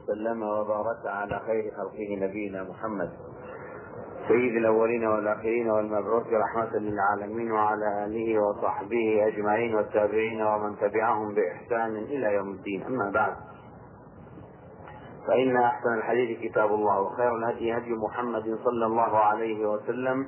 وسلم وبارك على خير خلقه نبينا محمد سيد الأولين والآخرين والمبعوث رحمة للعالمين، وعلى آله وصحبه أجمعين والتابعين ومن تبعهم بإحسان إلى يوم الدين. أما بعد، فإن أحسن الحديث كتاب الله، وخير الهدي هدي محمد صلى الله عليه وسلم،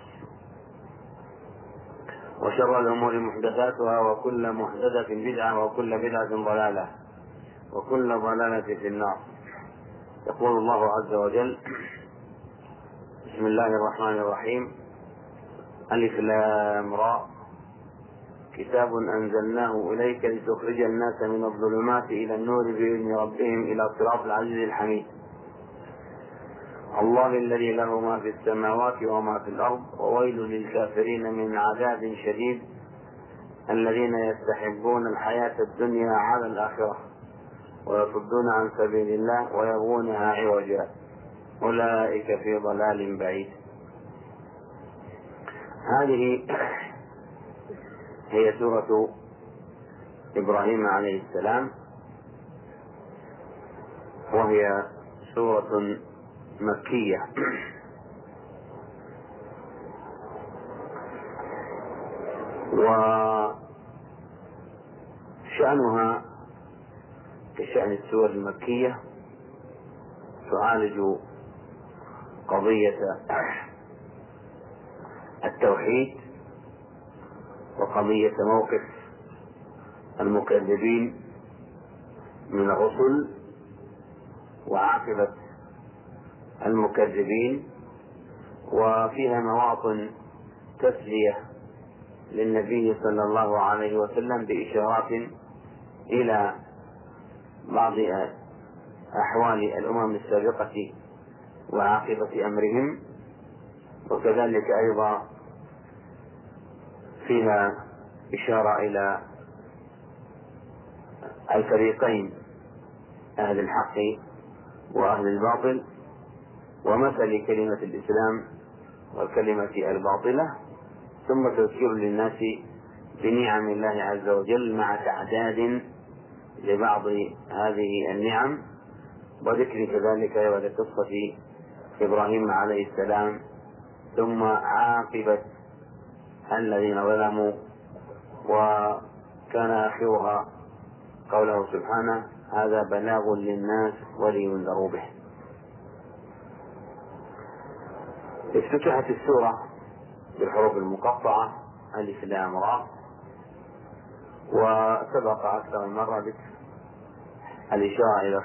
وشر الأمور محدثاتها، وكل محدثة بدعة، وكل بدعة ضلالة، وكل ضلالة في النار. يقول الله عز وجل: بسم الله الرحمن الرحيم. ألف لام را، كتاب أنزلناه إليك لتخرج الناس من الظلمات إلى النور بإذن ربهم إلى صراط العزيز الحميد. الله الذي له ما في السماوات وما في الأرض، وويل للكافرين من عذاب شديد الذين يستحبون الحياة الدنيا على الآخرة ويصدون عن سبيل الله ويبغونها عوجا أولئك في ضلال بعيد. هذه هي سورة إبراهيم عليه السلام، وهي سورة مكية، وشأنها كشأن السور المكية، تعالج قضية التوحيد وقضية موقف المكذبين من الرسل وعاقبة المكذبين، وفيها مواطن تسلية للنبي صلى الله عليه وسلم بإشارات إلى بعض أحوال الأمم السابقة وعاقبة أمرهم، وكذلك أيضا فيها إشارة إلى الفريقين، أهل الحق وأهل الباطل، ومثل كلمة الإسلام والكلمة الباطلة، ثم تذكير للناس بنعم الله عز وجل مع تعداد لبعض هذه النعم، وذكر كذلك ولقصة إبراهيم عليه السلام، ثم عاقبة الذين ظلموا، وكان آخرها قوله سبحانه: هذا بلاغ للناس ولينذروا به. افتتحت السورة بالحروف المقطعة ألف لام را، وسبق أكثر من مرة ذكر الإشارة إلى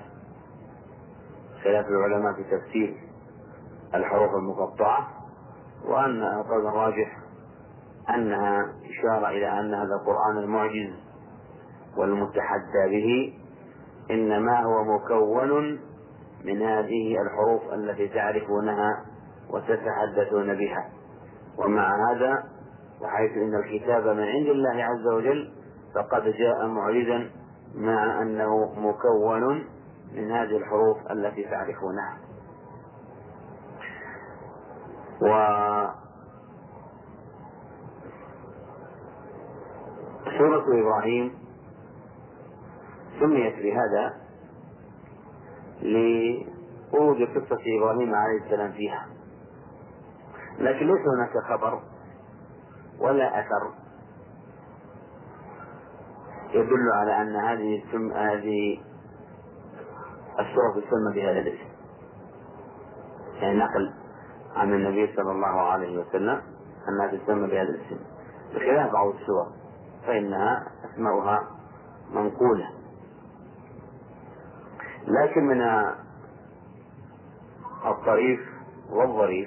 خلاف العلماء في تفسير الحروف المقطعة، وأن القول الراجح أنها إشارة إلى أن هذا القرآن المعجز والمتحدى به إنما هو مكون من هذه الحروف التي تعرفونها وتتحدثون بها. ومع هذا، وحيث إن الكتاب من عند الله عز وجل، فقد جاء معجزا مع أنه مكون من هذه الحروف التي تعرفونها. وسورة إبراهيم سميت بهذا لورود قصة إبراهيم عليه السلام فيها، لكن ليس هناك خبر ولا أثر يدل على أن هذه السورة تسمى بهذا الاسم، يعني نقل عن النبي صلى الله عليه وسلم أنها تسمى بهذا الاسم، بخلاف بعض السور فإنها أسماؤها منقولة. لكن من الطريف والظريف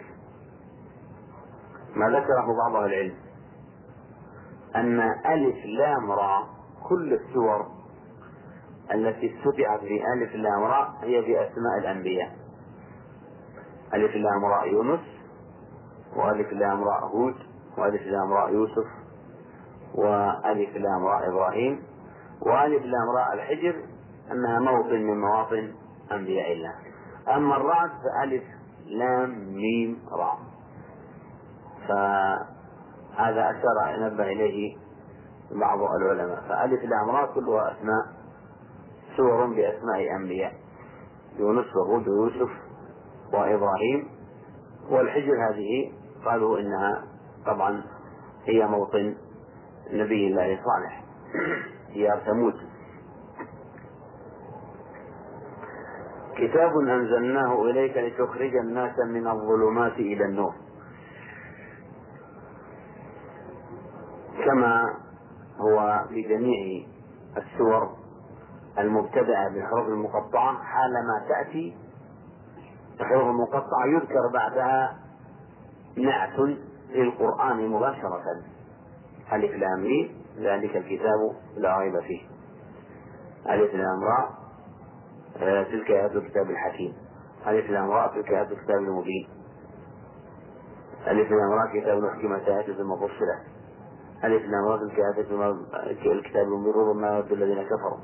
ما ذكره بعض أهل العلم أن ألف لام را كل السور التي استدعت بألف لام را هي بأسماء الأنبياء: ألف لام را يونس، وألف لام را هود، وألف لام را يوسف، وألف لام را إبراهيم، وألف لام را الحجر، أنها موطن من مواطن أنبياء الله. أما الرعد فألف لام ميم را، فهذا أشار نبه إليه بعض العلماء. فألف لام را كلها أسماء، سور بأسماء أنبياء. يونس وهود ويوسف وإبراهيم. والحجر هذه قالوا إنها طبعا هي موطن نبي الله صالح، ديار ثمود. كتاب أنزلناه إليك لتخرج الناس من الظلمات إلى النور، كما هو بجميع السور المبتدأة بالحروف المقطعة، حالما تأتي الحروف المقطعة يذكر بعدها نعت للقرآن مباشرة: ألف لام ميم ذلك الكتاب لا ريب فيه، ألف لام راء تلك آيات الكتاب الحكيم، ألف لام راء تلك آيات الكتاب المبين، ألف لام راء كتاب حكمت آياته ثم فصلت، ألف لام راء تلك آيات الكتاب المبين ربما يود الذين كفروا،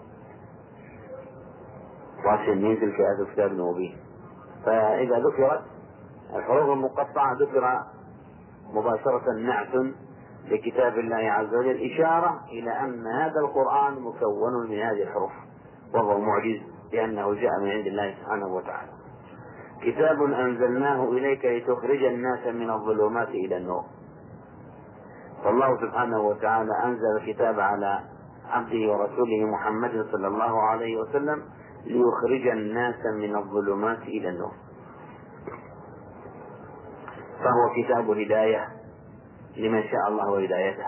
واسمين تلك آيات الكتاب المبين. فإذا ذكرت الحروف المقطعة ذكر مباشرة نعت لكتاب الله عز وجل، إشارة إلى أن هذا القرآن مكون من هذه الحروف، وهو معجز لأنه جاء من عند الله سبحانه وتعالى. كتاب أنزلناه إليك لتخرج الناس من الظلمات إلى النور. فالله سبحانه وتعالى أنزل الكتاب على عبده ورسوله محمد صلى الله عليه وسلم ليخرج الناس من الظلمات إلى النور، فهو كتاب هداية لمن شاء الله هدايته.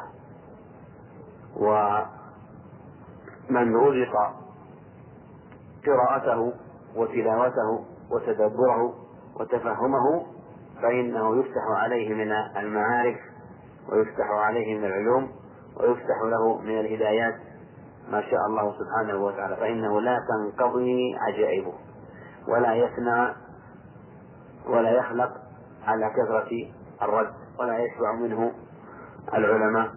ومن رزق قراءته وتلاوته وتدبره وتفهمه فإنه يفتح عليه من المعارف، ويفتح عليه من العلوم، ويفتح له من الهدايات ما شاء الله سبحانه وتعالى، فإنه لا تنقضي عجائبه ولا يفنى ولا يخلق على كثرة الرد، ولا يشبع منه العلماء.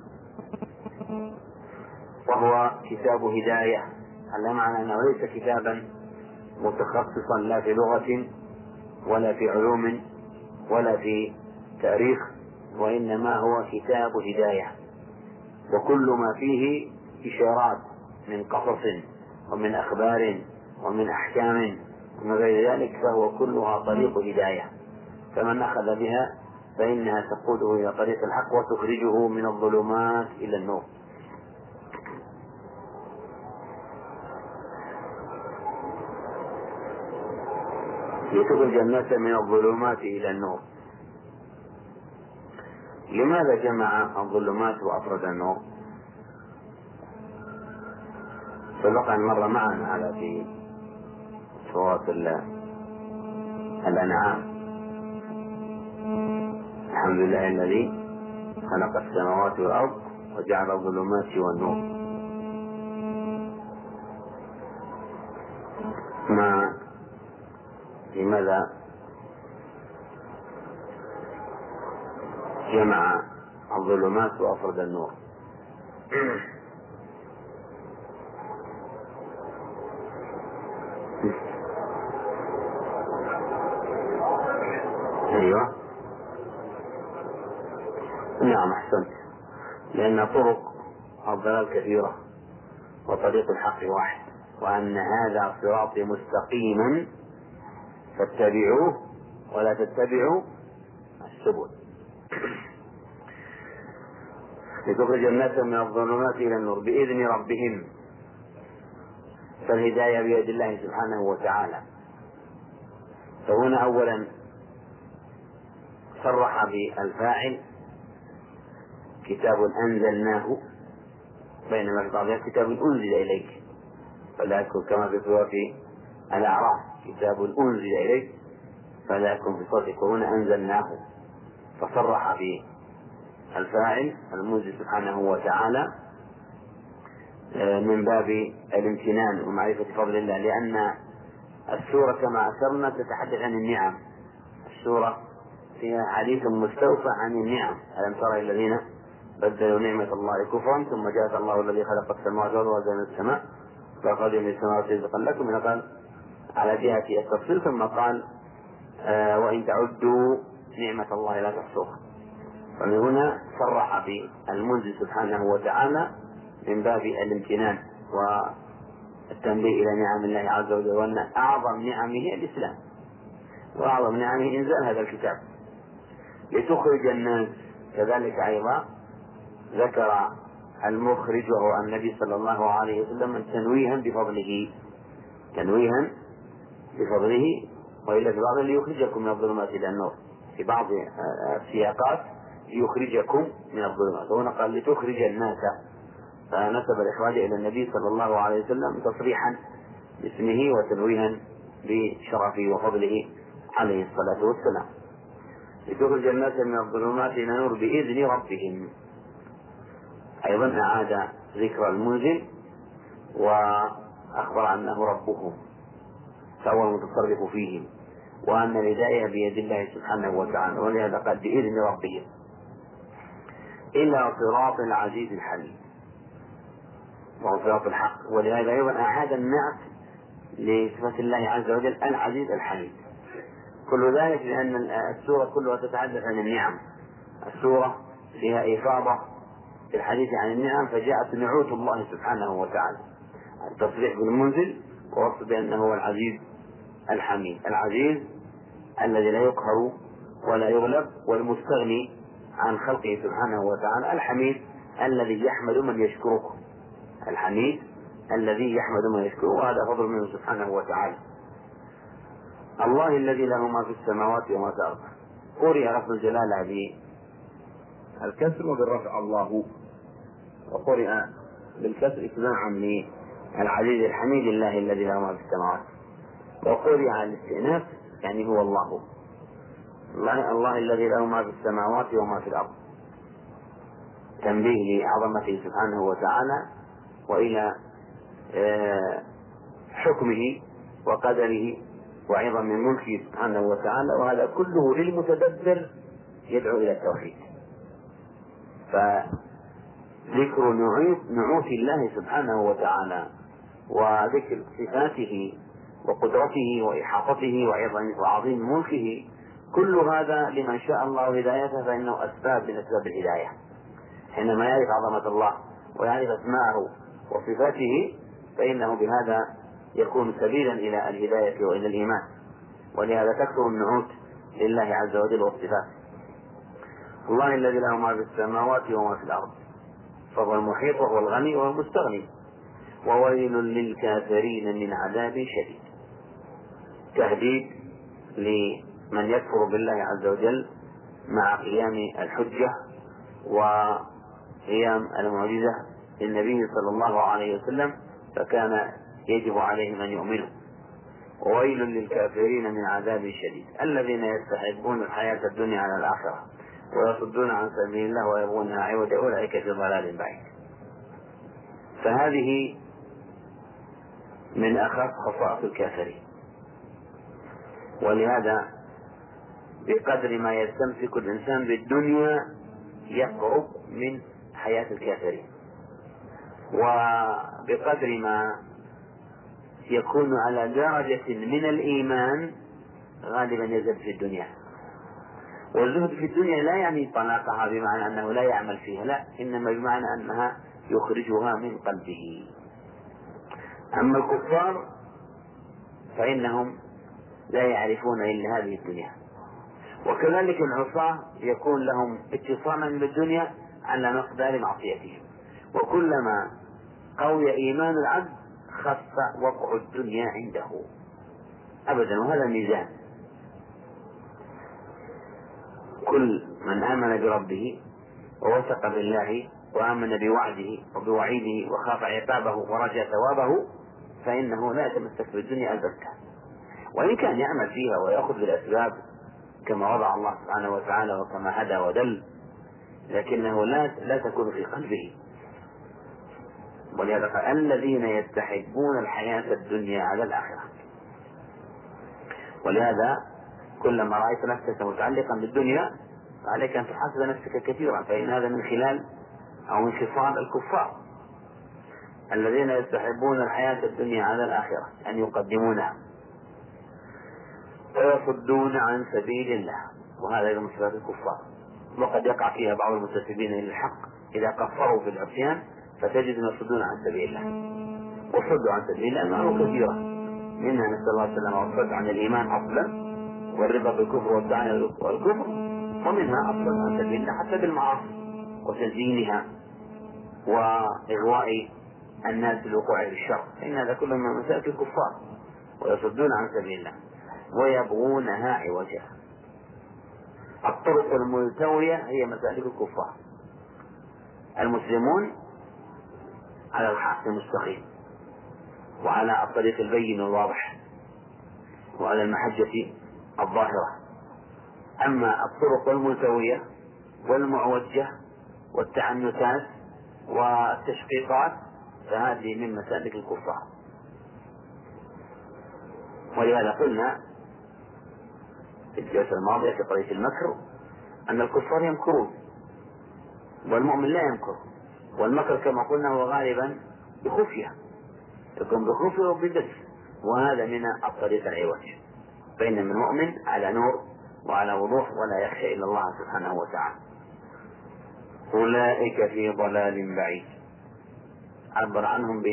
وهو كتاب هداية، على معنى أنه ليس كتابا متخصصا لا في لغة ولا في علوم ولا في تاريخ، وإنما هو كتاب هداية، وكل ما فيه إشارات من قصص ومن أخبار ومن أحكام ومن غير ذلك، فهو كلها طريق هداية، فمن أخذ بها فإنها تقوده إلى طريق الحق وتخرجه من الظلمات إلى النور. لتخرج الناس من الظلمات إلى النور. لماذا جمع الظلمات وأفرد النور؟ سبق أن مر معنا هذا في سورة الأنعام: الحمد لله الذي خلق السماوات والأرض وجعل الظلمات والنور. لماذا جمع الظلمات وأفرد النور؟ أيوة، نعم، أحسنت. لأن طرق الضلال كثيرة وطريق الحق واحد، وأن هذا صراطي مستقيما فاتبعوه ولا تتبعوا السبل. لتخرج الناس من الظلمات إلى النور بإذن ربهم، فالهداية بيد الله سبحانه وتعالى. فهنا أولا صرح بالفاعل كتاب أنزلناه، بينما في بعضها كتاب أنزل إليك، فلا يكون كما في سورة الأعراف كتاب أنزل إليك فلا يكون في صوتك، وهنا أنزلناه، فصرح بالفاعل المنزل سبحانه وتعالى من باب الامتنان ومعرفة فضل الله، لأن السورة كما أشرنا تتحدث عن النعم. السورة فيها حديث مستوفى عن النعم: ألم تر الذين بدلوا نعمة الله كفرا ثم جاء الله الذي خلق السماوات والأرض وأنزل السماء فأخرج من السماوات رزقا لكم، من قال على جهة التفصيل، ثم قال وإن تعدوا نعمة الله لا تحصوها. فمن هنا صرح بالمنزل سبحانه وتعالى من باب الامتنان التنبيه إلى نعم الله عز وجل، وأن أعظم نعمه الإسلام، وأعظم نعمه إنزال هذا الكتاب لتخرج الناس. كذلك أيضا ذكر المخرج وهو النبي صلى الله عليه وسلم تنويها بفضله، وإلا في بعض ليخرجكم من الظلمات إلى النور، في بعض السياقات ليخرجكم من الظلمات، هنا قال لتخرج الناس، فنسب الإخراج إلى النبي صلى الله عليه وسلم تصريحا باسمه وتنويها بشرفه وفضله عليه الصلاة والسلام. لتخرج الناس من الظلمات إلى النور بإذن ربهم. أيضا أعاد ذكر المنزل وأخبر أنه ربهم فهو المتصرف فيهم، وأن الهداية بيد الله سبحانه وتعالى، ولهذا قال بإذن ربهم إلى صراط العزيز الحميد، وهو صراط الحق. ولهذا أيضا أعاد النعت لصفة الله عز وجل العزيز الحميد. كل ذلك لأن السورة كلها تتحدث عن النعم، السورة فيها إفاضة في الحديث عن النعم، فجاءت نعوت الله سبحانه وتعالى، التصريح بالمنزل ووصف بأنه هو العزيز الحميد، العزيز الذي لا يقهر ولا يغلب، والمستغني عن خلقه سبحانه وتعالى، الحميد الذي يحمد من يشكره، الحميد الذي يحمد من يشكره، وهذا فضل منه سبحانه وتعالى. الله الذي له ما في السماوات وما في الأرض. قرئ لفظ الجلالة بالكسر وبالرفع الله، وقرئ بالكسر اتباعا للعزيز الحميد الله الذي له ما في السماوات، وقرئ على الاستئناف يعني هو الله الذي له ما في السماوات وما في الأرض، تنبيه لعظمته سبحانه وتعالى وإلى حكمه وقدره وعظم ملكه سبحانه وتعالى، وهذا كله للمتدبر يدعو إلى التوحيد. فذكر نعوت الله سبحانه وتعالى وذكر صفاته وقدرته وإحاطته وعظيم ملكه، كل هذا لمن شاء الله هدايته فإنه أسباب من أسباب الهداية. حينما يعرف عظمة الله ويعرف أسماءه وصفاته فإنه بهذا يكون سبيلا إلى الهداية وإلى الإيمان، ولهذا تكثر النعوت لله عز وجل والصفات. الله الذي له ما في السماوات وما في الأرض، فهو المحيط وهو الغني وهو المستغني. وويل للكافرين من عذاب شديد، تهديد لمن يكفر بالله عز وجل مع قيام الحجة وقيام المعجزة للنبي صلى الله عليه وسلم، فكان يجب عليهم أن يؤمنوا. وويل للكافرين من عذاب شديد الذين يستحبون الحياة الدنيا على الآخرة ويصدون عن سبيل الله ويبغونها عوجا أولئك في ضلال بعيد. فهذه من أخف خصائص الكافرين، ولهذا بقدر ما يستمسك الإنسان بالدنيا يقرب من حياة الكافرين، وبقدر ما يكون على درجة من الإيمان غالبا يزهد في الدنيا. والزهد في الدنيا لا يعني طلاقها بمعنى أنه لا يعمل فيها، لا، إنما بمعنى أنها يخرجها من قلبه. أما الكفار فإنهم لا يعرفون إلا هذه الدنيا، وكذلك العصاة يكون لهم اتصالا بالدنيا على مقدار معصيتهم، وكلما قوي إيمان العبد خف وقع الدنيا عنده أبدا، وهذا ميزان. كل من آمن بربه ووثق بالله وآمن بوعده وبوعيده وخاف عقابه ورجى ثوابه فإنه لا يتمسك بالدنيا البتة، وإن كان يعمل فيها ويأخذ بالأسباب كما وضع الله سبحانه وتعالى وكما هدى ودل، لكنه لا تكون في قلبه. ولهذا قال الذين يستحبون الحياة الدنيا على الآخرة. ولهذا كلما رأيت نفسك متعلقا بالدنيا فعليك أن تحاسب نفسك كثيرا، فإن هذا من خلال أو من خصال الكفار الذين يستحبون الحياة الدنيا على الآخرة، أن يقدمونها ويصدون عن سبيل الله، وهذا من صفات الكفار. وقد يقع فيها بعض المنتسبين للحق إذا كفروا بالعصيان فتجد يصدون عن سبيل الله، وصدوا عن سبيل الله أنواع كثيرة، منها نسأل الله السلامة والصد عن الإيمان أصلا والرضا بالكفر والدعاء والكفر، ومنها أصلا عن سبيل الله حتى بالمعاصي وتزيينها وإغواء الناس بالوقوع في الشر، إن هذا كله من مسالك الكفار، ويصدون عن سبيل الله ويبغونها عوجا. الطرق الملتوية هي مسالك الكفار. المسلمون على الحق المستقيم وعلى الطريق البين الواضح وعلى المحجة الظاهرة. أما الطرق الملتوية والمعوجة والتعنتات والتشقيقات فهذه من مسالك الكفار. ولهذا قلنا في الجلسة الماضية في قضية المكر أن الكفار يمكرون والمؤمن لا يمكر، والمكر كما قلنا هو غالبا بخفية، يكون بخفية وبدس، وهذا من الطريق العوج، بين المؤمن على نور وعلى وضوح ولا يخشى إلا الله سبحانه وتعالى. أولئك في ضلال بعيد، عبر عنهم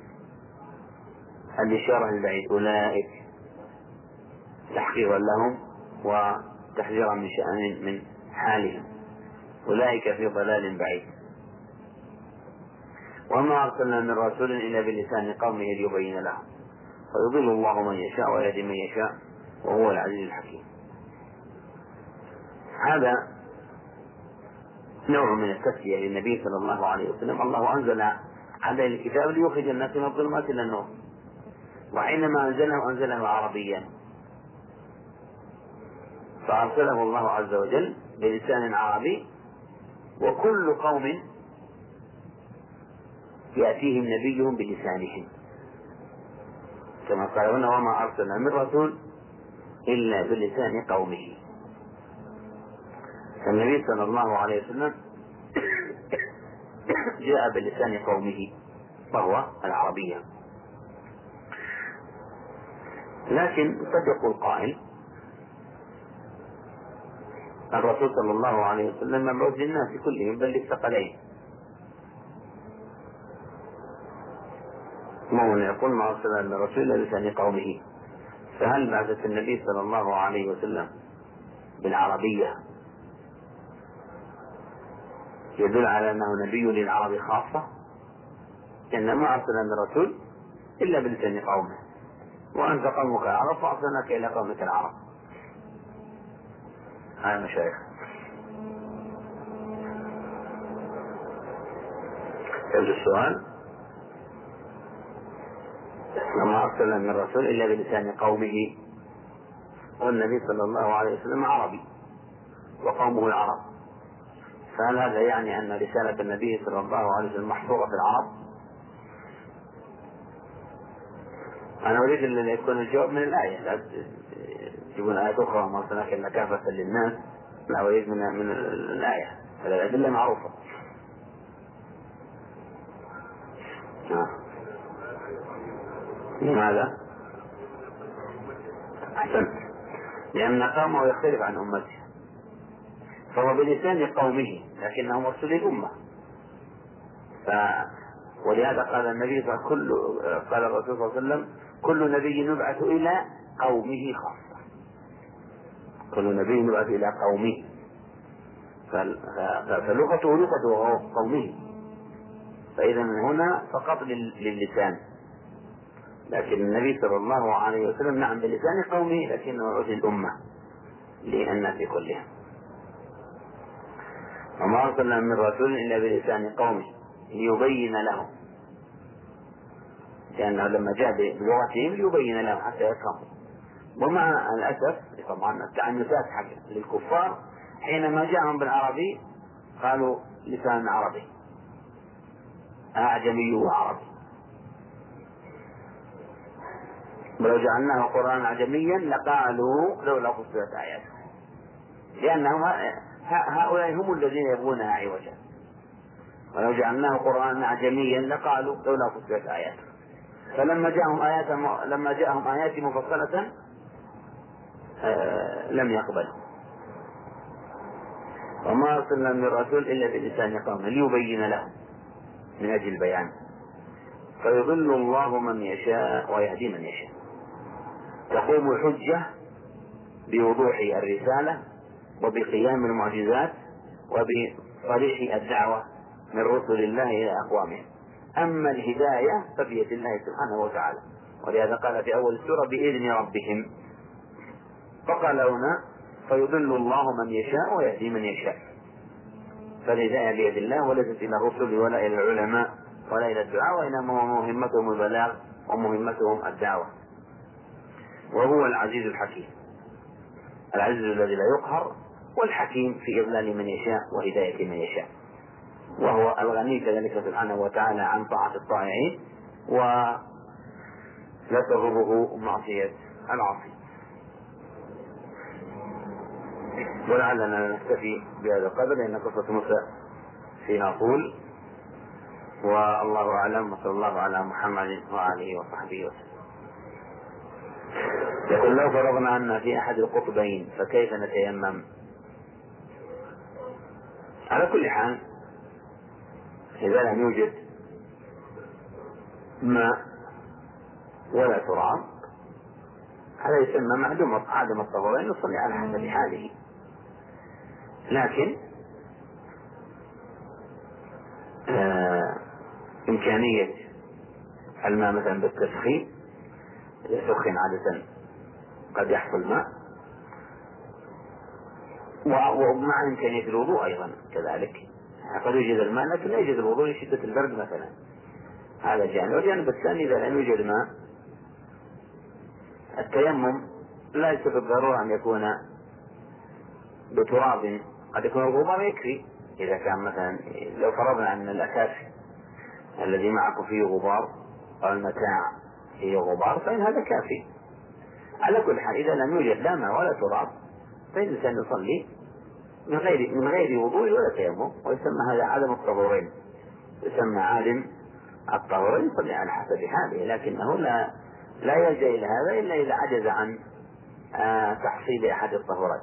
بالإشارة البعيد، أولئك تحقيرا لهم وتحذيرا من شأن من حالهم، أولئك في ضلال بعيد. وما أرسلنا من رسول إلا بلسان قومه ليبين لهم، فيضل الله من يشاء ويهدي من يشاء وهو العزيز الحكيم. هذا نوع من التسلية للنبي صلى الله عليه وسلم. الله أنزل عليه الكتاب ليخرج الناس من الظلمات إلى النور، وحينما أنزله عربيا، فأرسله الله عز وجل بلسان عربي، وكل قوم يأتيهم نبيهم بلسانهم، كما قال هنا وما أرسلنا من رسول إلا بلسان قومه. فالنبي صلى الله عليه وسلم جاء بلسان قومه وهو العربية. لكن قد يقول قائل الرسول صلى الله عليه وسلم مبعوث للناس كلهم بل للثقلين، مؤمن يقول ما أرسلنا من رسول إلا بلسان قومه، فهل بعثة النبي صلى الله عليه وسلم بالعربية يدل على أنه نبي للعرب خاصة؟ إنما أرسلنا من رسول إلا بلسان قومه، وأنت قومك العرب فأرسلناك إلى قومك العرب. هذا مشايخ. يبدو السؤال وما أرسلنا من رسول إلا بلسان قومه، والنبي صلى الله عليه وسلم عربي وقومه العرب، فهل هذا يعني أن رسالة النبي صلى الله عليه وسلم محصورة في العرب؟ أنا أريد أن يكون الجواب من الآية، لا تجيبون آية أخرى وما أرسلناك إلا كافة للناس، لا أريد من الآية، الأدلة معروفة. لماذا؟ أحسنت، لأن قومه يختلف عن أمته، فهو بلسان قومه لكنه مرسل للأمة. ولهذا قال النبي قال الرسول صلى الله عليه وسلم كل نبي يبعث إلى قومه خاصة، كل نبي يبعث إلى قومه، فلغته لغة قومه، فإذا من هنا فقط للسان، لكن النبي صلى الله عليه وسلم نعم بلسان قومه لكنه يعود الأمة للناس كلها. وما أرسلنا من رسول إلا بلسان قومه ليبين لهم، لأنه لما جاء بلغتهم ليبين لهم حتى يفهموا. ومع الأسف طبعا التعنتات حق للكفار حينما جاءهم بالعربي قالوا لسان عربي أعجمي وعربي، ولو جعلناه قرآنا أعجميا لقالوا لولا فصلت آياته، لأنهم هؤلاء هم الذين يبغونها عوجا، ولو جعلناه قرآنا أعجميا لقالوا لولا فصلت آياته، فلما جاءهم آيات مفصلة لم يقبلوا. وما أرسلنا من رسول إلا بلسان قومه ليبين لهم، من أجل البيان، فيضل الله من يشاء ويهدي من يشاء. تقوم الحجة بوضوح الرسالة وبقيام المعجزات وبصريح الدعوة من رسل الله إلى أقوامهم. أما الهداية فبيد الله سبحانه وتعالى، ولهذا قال في أول السورة بإذن ربهم. فقال هنا فيضل الله من يشاء ويهدي من يشاء. فالهداية بيد الله وليست إلى الرسل ولا إلى العلماء ولا إلى الدعاء، وإنما مهمتهم البلاغ ومهمتهم الدعوة. وهو العزيز الحكيم، العزيز الذي لا يقهر، والحكيم في إضلال من يشاء وهداية من يشاء. وهو الغني كذلك سبحانه وتعالى عن طاعة الطائعين، ولا تضره معصية العاصي. ولعلنا نكتفي بهذا القدر لأن قصة موسى فيها طول، والله أعلم، وصلى الله على محمد وآله وصحبه وسلم. يقول لو فرضنا أن في أحد القطبين فكيف نتيمم؟ على كل حال إذا لم يوجد ماء ولا تراب هذا يسمى عدم الطهورين، يصلي على حسب حاله. لكن إمكانية الماء مثلا بالتسخين، إذا سخن عادة قد يحصل ماء، ومع إمكانية الوضوء أيضا كذلك، قد يوجد الماء لكن لا يوجد الوضوء لشدة البرد مثلا، هذا جانب. والجانب الثاني إذا لم يوجد ماء التيمم لا يصير بالضرورة أن يكون بتراب، قد يكون الغبار يكفي. إذا كان مثلا لو فرضنا أن الأساس الذي معكم فيه غبار أو المتاع فيه غبار فإن هذا كافي. على كل حال إذا لم يوجد لا ماء ولا تراب فإن الإنسان يصلي من غير وضوء ولا تيمم، ويسمى هذا عدم الطهورين، يسمى عدم الطهورين، يصلي على حسب حاله، لكنه لا يلجأ إلى هذا إلا إذا عجز عن تحصيل أحد الطهورين.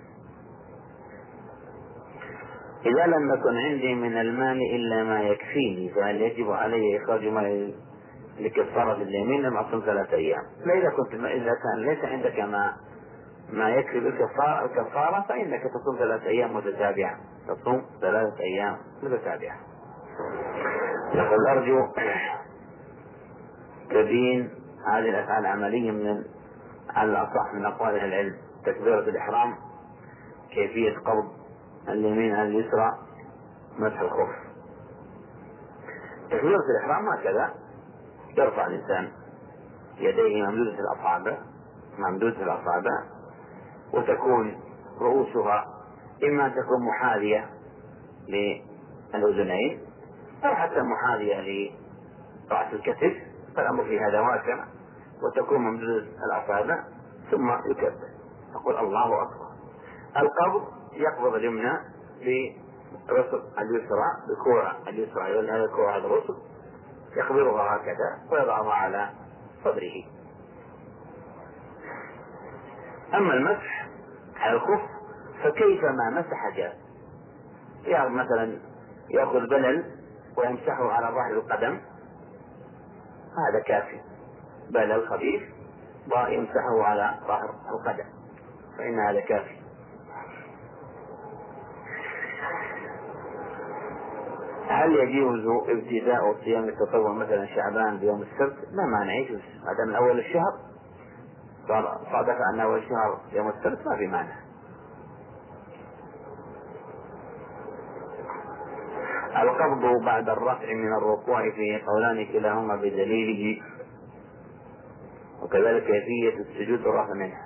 إذا لم يكن عندي من المال إلا ما يكفيني فهل يجب علي إخراج مال لكفارة اليمين لم أصم 3 أيام؟ لا، إذا كان ليس عندك ما يكفي بالكفارة فإنك تصوم 3 أيام متتابعة، تصوم 3 أيام متتابعة. يقول أرجو تبين هذه الأفعال عمليا على الأصح من أقوال أهل العلم. تكبيرة الإحرام، كيفية قبض اليمين على اليسرى، مسح الخف. تكبيرة الإحرام هكذا: يرفع الإنسان يديه ممدودة الأصابع، وتكون رؤوسها إما تكون محاذية للأذنين أو حتى محاذية لرأس الكتف، فالأمر في هذا واسع، وتكون ممدودة الأصابع، ثم يكبر يقول الله أكبر. القبض يقبض اليمنى برسل اليسرى، بكوع اليسرى، هذا كوع الرسل، يقبضها هكذا ويضعها على صدره. أما المسح على الخف فكيفما مسح جاء، يعني مثلا يأخذ بلل ويمسحه على ظهر القدم، هذا كافي، بلل خفيف ويمسحه على ظهر القدم فإن هذا كافي. هل يجوز ابتداء صيام التطوع مثلا شعبان بيوم السبت؟ لا مانع، يجوز ما دام من أول الشهر صادف عن أول الشهر يوم السبت ما في مانع. القبض بعد الرفع من الركوع في قولان كلاهما بدليله، وكذلك كيفية السجود والرفع منها.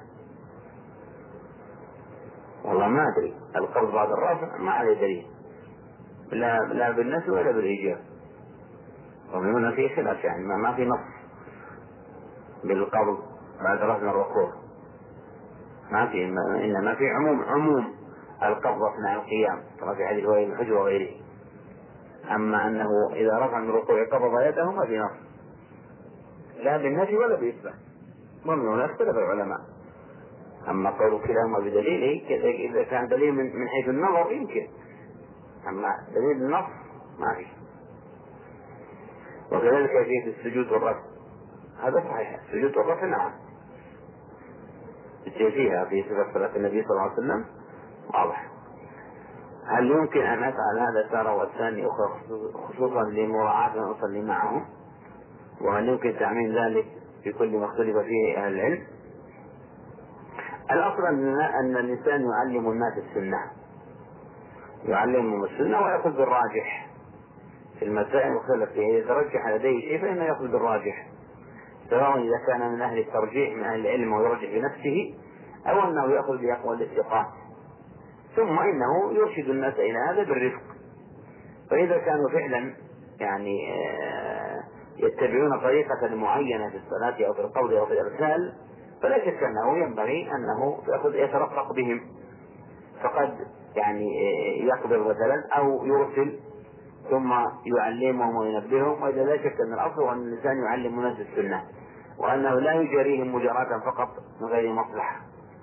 والله ما أدري، القبض بعد الرفع ما عليه دليل، لا بالنسبة ولا بالإيجاب، ومن في خلاف، يعني ما في نص بالقبض بعد رفع من الركوع، ما في، إنما في عموم القبض أثناء القيام كما في حديث وائل بن حجر وغيره. أما أنه إذا رفع من الركوع قبض يده ما في نص لا بالنفي ولا بالإثبات، ومن هنا اختلف العلماء. أما قول كلاهما بدليله إذا كان دليل من حيث النظر يمكن، أما دليل النص ما في. وكذلك كيفية السجود والرفع هذا صحيح. السجود والرفع نعم فيها في صفة صلاة النبي صلى الله عليه وسلم واضح. هل يمكن أن أفعل هذا تارة والثاني أخرى خصوصا لمراعاة من أصلي معه؟ وهل يمكن تعميم ذلك في كل ما اختلف فيه أهل العلم؟ الأصل أن الإنسان يعلم الناس السنة، يعلمهم السنة ويأخذ بالراجح في المسائل المختلفة فيها. إذا ترجح لديه شيء فإنه يأخذ بالراجح، سواء إذا كان من أهل الترجيح من أهل العلم ويرجح بنفسه أو أنه يأخذ بأقوال الثقات، ثم إنه يرشد الناس إلى هذا بالرفق. فإذا كانوا فعلا يعني يتبعون طريقة معينة في الصلاة أو في القول أو في الإرسال فلا شك أنه ينبغي أنه يترفق بهم، فقد يعني يقبل مثلا أو يرسل ثم يعلمهم وينبههم. وإذا لا شك أن الأصل أن الإنسان يعلم الناس السنة وأنه لا يجاريهم مجاراة فقط من غير مصلحة،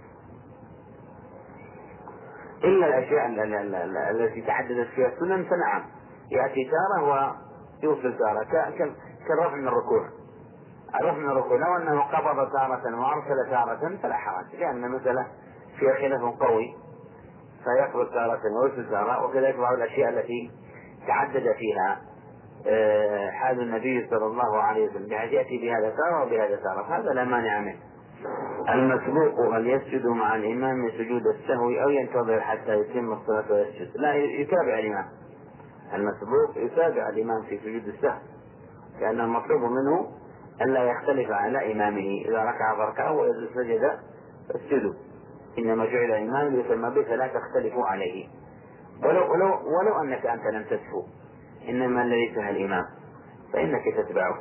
إلا الأشياء التي تعددت فيها السنن فنعم يأتي تارة ويوصل تارة كالرفع من الركوع. الرفع من الركوع لو أنه قبض تارة وأرسل تارة فلا حرج، لأن المسألة فيها خلاف قوي فيقبض تارة ويرسل تارة. وكذلك بعض الأشياء التي تعدد فيها حال النبي صلى الله عليه وسلم بحيث يأتي بهذا تارة وبهذا تارة، هذا لا مانع منه. المسبوق هل يسجد مع الإمام سجود السهو أو ينتظر حتى يتم الصلاة ويسجد؟ لا، يتابع الإمام. المسبوق يتابع الإمام في سجود السهو، لأن المطلوب منه ألا يختلف على إمامه. إذا ركع فركعه وإذا سجد فاسجدوا، إنما جعل الإمام يسمى به فلا تختلفوا عليه. ولو أنك أنت لم تسهو إنما الذي سهى الإمام فإنك تتبعه.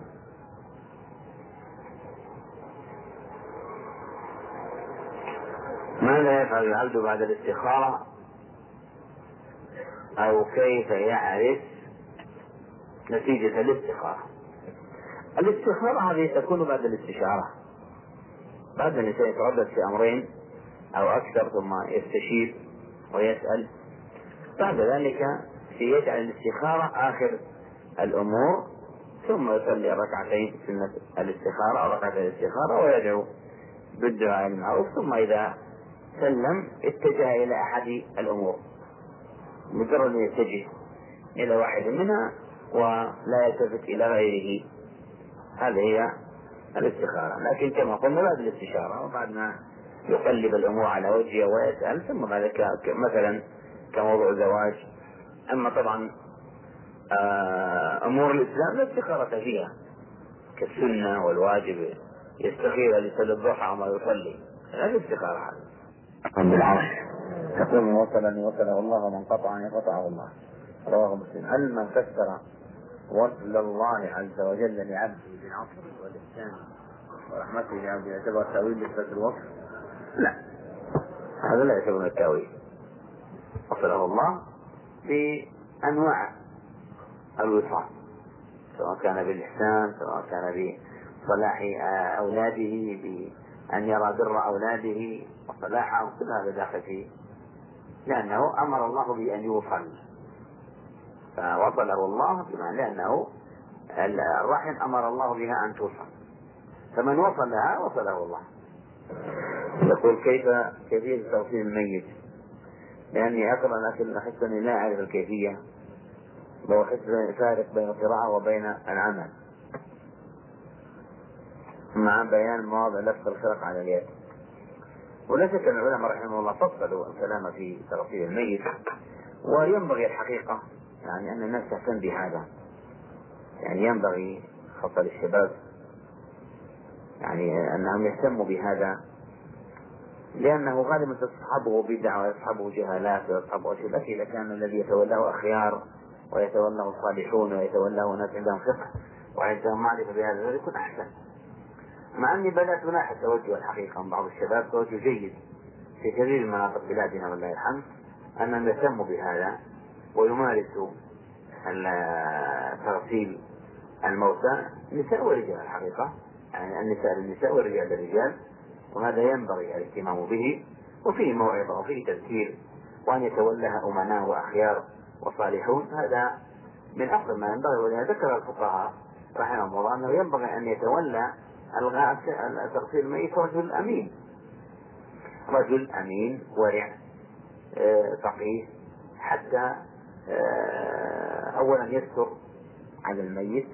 ماذا يفعل العبد بعد الاستخارة أو كيف يعرف نتيجة الاستخارة؟ الاستخارة هذه تكون بعد الاستشارة، بعد أن يتردد في أمرين أو أكثر ثم يستشير ويسأل، بعد ذلك يجعل الاستخارة آخر الأمور ثم يصلي ركعتين سنة الاستخارة أو ركعتين الاستخارة ويدعو بالدعاء المعروف، ثم إذا سلم اتجه إلى أحد الأمور، مجرد يتجه إلى واحد منها ولا يلتفت إلى غيره. هذه هي الاستخارة. لكن كما قلنا بعد الاستشارة وبعد ما يقلب الأمور على وجهه ويسأل ثم بعد مثلا كموضوع الزواج. أما طبعا أمور الإسلام لا استخارة فيها كالسنة والواجب، يستخير لصلاة الضحى وما يصلي، هذه الاستخارة. هذا رب العرش تقول من وصلني وصله الله ومن قطعني قطعه الله، رواه مسلم. هل من فسر وصل الله عز وجل لعبده بالعطف والإحسان ورحمته لعبده يعتبر تأويل لصفة الوصف؟ لا، هذا لا يعتبر التأويل. وصله الله بأنواع الوصال، سواء كان بالإحسان، سواء كان بصلاح أولاده، بأن يرى بر أولاده وصلاحهم، كل هذا داخل فيه، لأنه أمر الله بأن يوصل فوصله الله، بمعنى أنه الرحم أمر الله بها أن توصل، فمن وصل لها وصله الله. يقول كيفية توصيل الميت؟ لأني أقرأ لكن أحس أني لا أعرف الكيفية، لو أحس فارق بين القراءة وبين العمل مع بيان مواضع لفظ الخرق على اليد. ولا شك أن العلماء رحمه الله فصلوا الكلام في توصيل الميت، وينبغي الحقيقة يعني أن الناس تهتم بهذا، يعني ينبغي خاصة للشباب يعني أنهم يهتموا بهذا، لأنه غالبا تصحبه بدعة ويصحبه جهالات ويصحبه أشياء، لكن إذا كان الذي يتولاه أخيار ويتولاه الصالحون ويتولاه ناس عندهم فقه وعندهم معرفة بهذا يكون أحسن. مع أني بدأت ألاحظ توجه الحقيقة من بعض الشباب، توجه جيد في كثير من مناطق بلادنا والله الحمد، أنهم يهتموا بهذا ويمارسوا تغسيل الموتى، نساء ورجال الحقيقة، يعني النساء للنساء والرجال للرجال، وهذا ينبغي الاهتمام به، وفيه موعظة وفيه تذكير، وأن يتولاها أمناء وأخيار وصالحون، هذا من أفضل ما ينبغي. ولهذا ذكر الفقهاء رحمه الله أنه ينبغي أن يتولى تغسيل الميت رجل أمين، رجل أمين ورع فقيه، حتى أولا يستر على الميت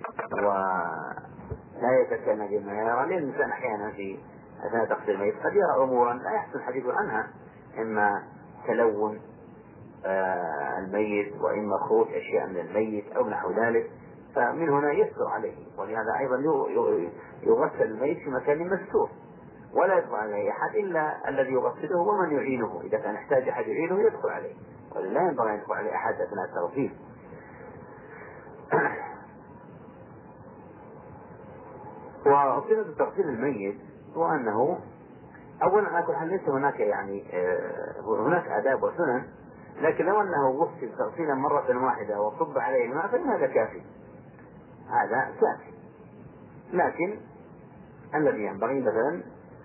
ولا يتكلم بما يرى، لأن الإنسان أحيانا في أثناء تغسيل الميت قد يرى أمورا لا يحسن الحديث عنها، إما تلون الميت وإما خروج أشياء من الميت أو نحو ذلك، فمن هنا يستر عليه. ولهذا أيضا يغسل الميت في مكان مستور ولا يدخل عليه أحد إلا الذي يغسله ومن يعينه، إذا كان يحتاج أحد يعينه يدخل عليه، ولا ينبغي أن يدخل عليه أحد أثناء التغسيل. وصفة تغسيل الميت هو أنه أولا على كل حال ليس هناك هناك آداب وسنن، لكن لو أنه غسل تغسيلا مرة واحدة وصب عليه الماء فإن هذا كافي، هذا كافي. لكن الذي ينبغي مثلا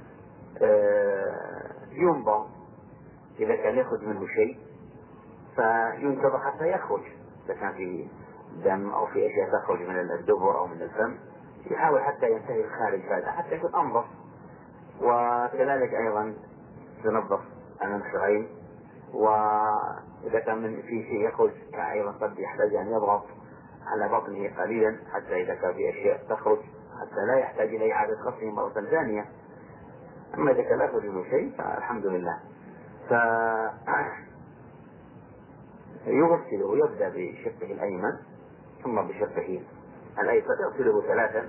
ينظر إذا كان يخرج منه شيء فينتظر حتى يخرج، إذا كان في دم أو في أشياء تخرج من الدبر أو من الفم يحاول حتى ينتهي الخارج هذا حتى يكون أنظف. وكذلك أيضا ينظف المنخرين، وإذا كان من في شيء يخرج أيضا قد يحتاج أن يضغط على بطنه قليلا حتى إذا كان في أشياء تخرج حتى لا يحتاج إلى إعادة غسله مرة ثانية. أما إذا كان لا يخرج منه شيء فالحمد لله. يغسله، يبدأ بشقه الأيمن ثم بشقه الأيسر، يغسله 3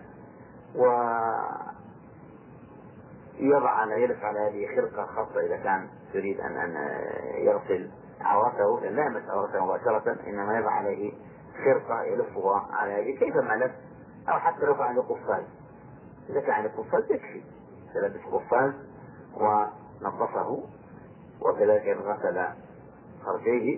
يلف على هذه خرقة خاصة إذا كان يريد أن يغسل عورته، لا يمس عورته مباشرة، إنما يضع عليه خرقة يلفها على هذه كيفما لف، أو حتى لو كان قفاز، إذا كان قفاز يكفي، يلبس قفاز ونظفه وكذلك غسل خرجيه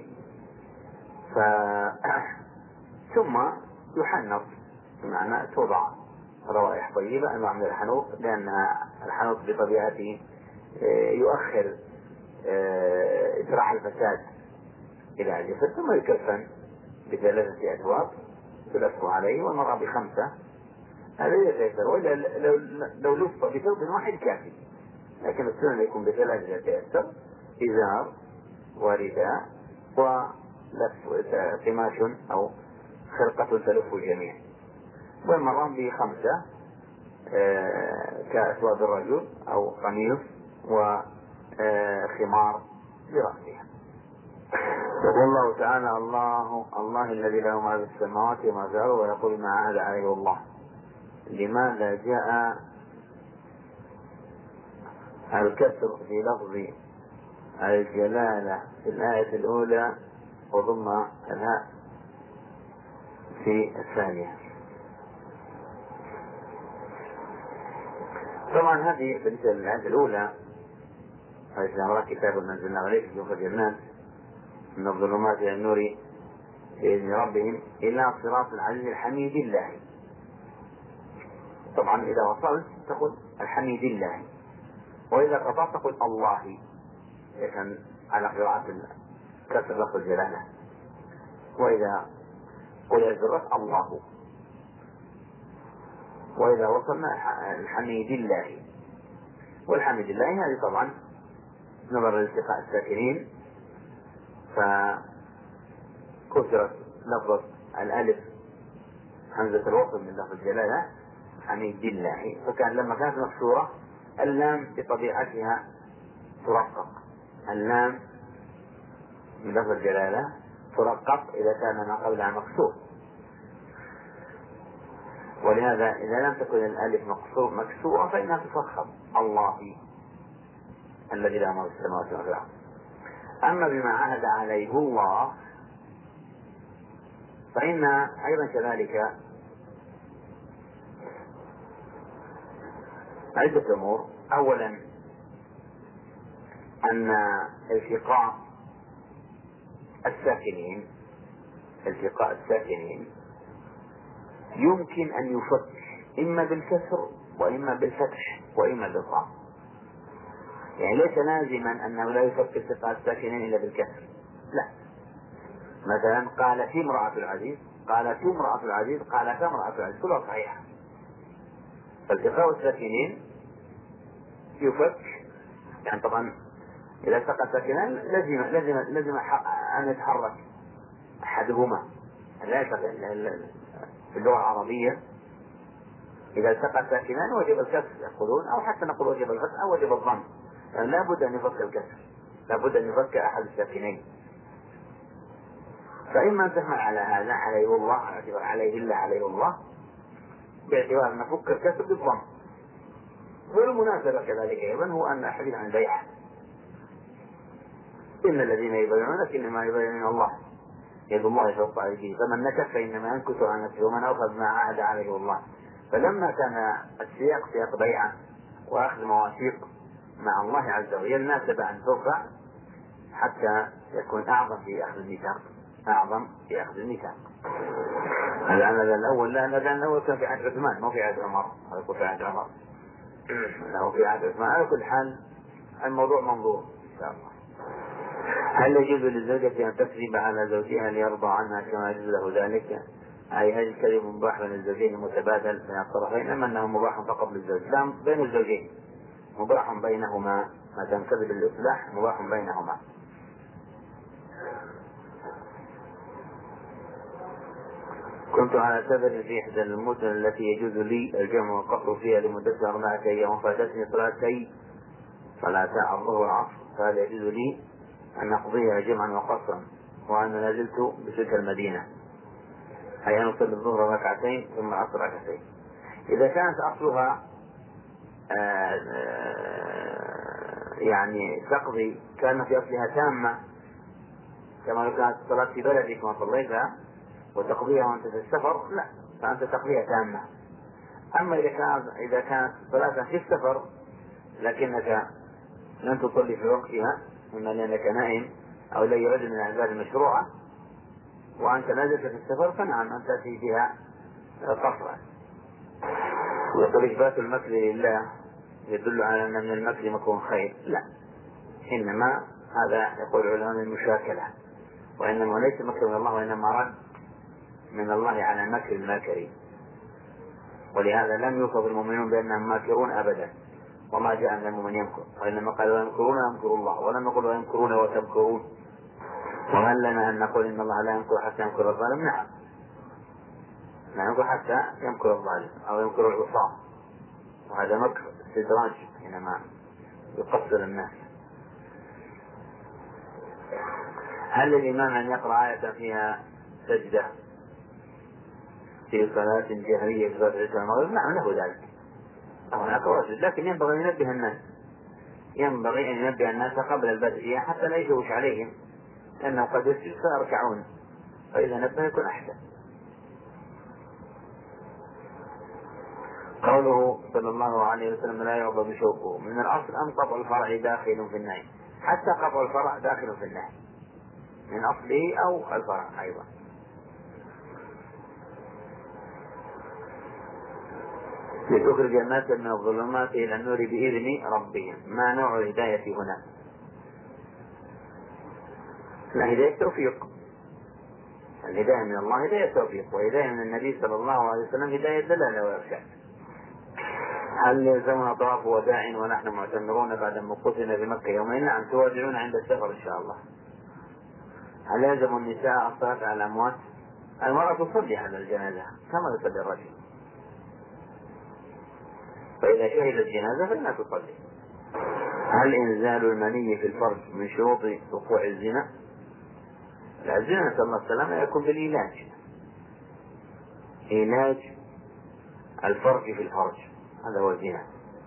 ثم يحنط، بمعنى توضع روائح طيبة أنواع من الحنوط، لأن الحنوط بطبيعته يؤخر إسراع الفساد إلى الجسد، ثم يكفن ب3 أثواب تلف عليه، والمرأة ب5، هذا يتيسر. وإلا لو لف بثوب واحد كافي، لكن السنة يكون ب3 يتيسر، إزار ورداء ولف قماش أو خرقة تلف الجميع، والمرأة ب5 كأثواب الرجل أو قميص وخمار برأسها. والله تعالى الله الذي له ما في السماوات وما في الأرض، ويقول ما عهد عليه الله. لماذا جاء الكسر في لفظ الجلالة في الآية الأولى وضم الهاء في الثانية؟ طبعا هذه بالنسبة للآية الأولى، فإذا كتاب نزلنا عليك يخرج الناس من الظلمات إلى النور بإذن ربهم إلى صراط العزيز الحميد الله. طبعا إذا وصلت تقول الحميد الله، وإذا قطعت تقول الله، لكن على قراءة كسر لفظ الجلالة. وإذا قل زرت الله، وإذا وصلنا الحميد الله. والحميد الله هذه طبعا نظر لالتقاء الساكنين فكسرت لفظ الألف همزة الوصل من لفظ الجلالة حميد الله، فكان لما كانت مكسورة اللام بطبيعتها ترقق، اللام من لفظ الجلالة ترقق إذا كان ما قبلها مكسور، ولهذا إذا لم تكن الألف مكسورة فإنها تفخم الله الذي له ما في السماوات والأرض. أما بما عهد عليه الله فإن أيضا كذلك عدة أمور. أولا أن التقاء الساكنين يمكن أن يفك إما بالكسر وإما بالفتح وإما بالضم، يعني ليس لازما أنه لا يفك التقاء الساكنين إلا بالكسر، لا. مثلا قال في امرأة العزيز قالت امرأة العزيز، قالت امرأة العزيز، كلها صحيحة. فالتقاء الساكنين يفك، يعني طبعا إذا التقى ساكنان لازم أن يتحرك أحدهما. لا في اللغة العربية إذا التقى ساكنان وجب الكسر يقولون، أو حتى نقول وجب الفتح أو وجب الضم، يعني لا بد أن يفك الكسر، لا بد أن يفك أحد الساكنين. فإما تحمل على هذا عليه الله، عليه إلا عليه الله، باعتبار أن نفك الكسر بالضم. والمناسبة كذلك أيضا هو أن الحديث عن البيعة، إن الذين يبايعونك إنما يبايعون الله يد الله فوق أيديهم، فمن نكث فإنما ينكث عن نفسه، ومن أوفى بما عاهد عليه الله. فلما كان السياق سياق بيعة وأخذ مواثيق مع الله عز وجل ناسب أن ترفع حتى يكون أعظم في أخذ الميثاق، أعظم في أخذ الميثاق. الآن الأول لأن الأول كان في عهد عثمان، مو في عهد عمر، هذا يكون في عهد عمر، له في عهد عثمان. على كل حال الموضوع منظور إن شاء الله. هل يجوز للزوجة أن تكذب على زوجها ليرضى عنها كما يجوز له ذلك؟ أي هل الكذب مباح بين الزوجين متبادل بين الطرفين، أم أنه مباح فقط للزوج؟ لا، بين الزوجين مباح بينهما، ما دام كذب الإصلاح مباح بينهما. كنت على سفر في إحدى المدن التي يجوز لي الجمع والقصر فيها لمدة 4 أيام، وفاتتني صلاتي الظهر والعصر، فهل يجوز لي أن أقضيها جمعا وقصرا وأنا نزلت بتلك المدينة، أي أن أصلي الظهر ركعتين ثم العصر ركعتين؟ إذا كانت أصلها يعني تقضي، كان في أصلها تامة كما لو كانت الصلاة في بلدك ما صليتها وتقضيها وأنت في السفر، لا، فأنت تقضيها تامة. أما إذا كانت صلاة في السفر لكنك لن تصلي في وقتها، إما لأنك نائم أو لأي رجل من الأعذار المشروعة وأنت نازل في السفر، فنعم أن تأتي بها قصرا. ويقول إثبات المكر لله يدل على أن من المكر مكروه خير، لا، إنما هذا يقول العلماء المشاكلة، وإنما ليس مكر من الله، وإنما رد من الله على مكر الماكرين. ولهذا لم يوصف المؤمنون بأنهم ماكرون أبدا، وما جاء من المؤمن يمكر، وإنما قال ويمكرون ويمكر الله، ولم يقل ويمكرون وتمكرون. وهل لنا أن نقول إن الله لا يمكر حتى يمكر الظالم؟ نعم، لا يمكر حتى يمكر الظالم أو يمكر العصاة، وهذا مكر استدراج حينما يقصر الناس. هل للإمام أن يقرأ آية فيها سجدة في صلاة جهرية في صلاة العشاء والمغرب؟ نعم، له ذلك، هناك واجب، لكن ينبغي أن ينبه الناس، ينبغي أن ينبه الناس قبل البدء حتى لا يشوش عليهم، لأنه قد يسجد فيركعون، فإذا نبه يكون أحسن. قوله صلى الله عليه وسلم لا يعض بشوكه، من الأصل أن قطع الفرع داخل في النهي، حتى قطع الفرع داخل في النهي من أصله أو الفرع أيضا. لتخرج الناس من الظلمات إلى النور بإذن ربهم، ما نوع الهداية هنا؟ الهداية توفيق، الهداية من الله هداية توفيق، وهداية من النبي صلى الله عليه وسلم هداية دلالة وإرشاد. هل يلزمنا طواف وداع ونحن معتمرون بعد مكوثنا في مكة يومين؟ نعم، تواجعون عند السفر إن شاء الله. هل يلزم النساء الصلاة على الأموات؟ المرأة تصلي على الجنازة كما يصلي الرجل، فإذا شهدت الجنازة فإنها تصلي. هل إنزال المني في الفرج من شروط وقوع الزنا؟ الزنا نسأل الله السلامة يكون بالعلاج، علاج الفرج في الفرج، هذا هو الزنا،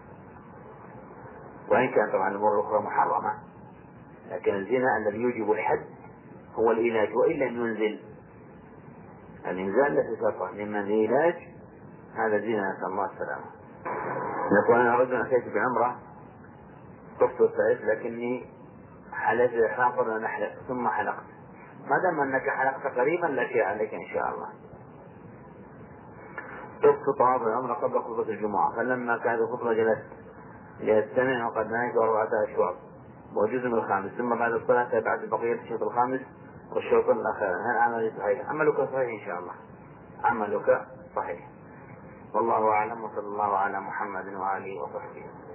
وإن كان طبعا الأمور الأخرى محرمة، لكن الزنا الذي يوجب الحد هو العلاج، وإن لم ينزل الإنزال التي شرطه من العلاج، هذا زنا نسأل الله السلامة. يقول أنا رجل أتيت بعمرة طفت وسعيت لكني حلت الإحرام قبل أن أحلق ثم حلقت، ما دام أنك حلقت قريبا لا شيء عليك إن شاء الله. طفت طواف العمرة قبل خطبة الجمعة، فلما كانت الخطبة جلست ليستمع وقد نهيت 4 أشواط وجزء من الخامس، ثم بعد الصلاة بعد بقية الشوط الخامس والشوط الأخير هل عملي صحيح؟ عملك صحيح إن شاء الله، عملك صحيح. والله أعلم، وصلى الله على محمد وآله وصحبه.